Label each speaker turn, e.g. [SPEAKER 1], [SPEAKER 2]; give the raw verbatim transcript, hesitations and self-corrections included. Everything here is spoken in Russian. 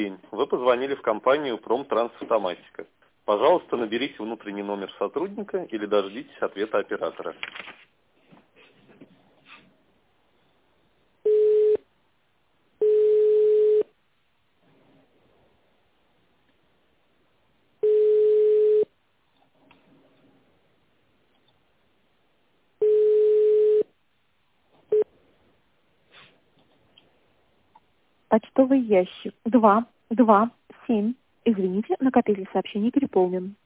[SPEAKER 1] день. Вы позвонили в компанию «Промтрансавтоматика». Пожалуйста, наберите внутренний номер сотрудника или дождитесь ответа оператора.
[SPEAKER 2] Почтовый ящик два два семь. Извините, накопитель сообщений переполнен.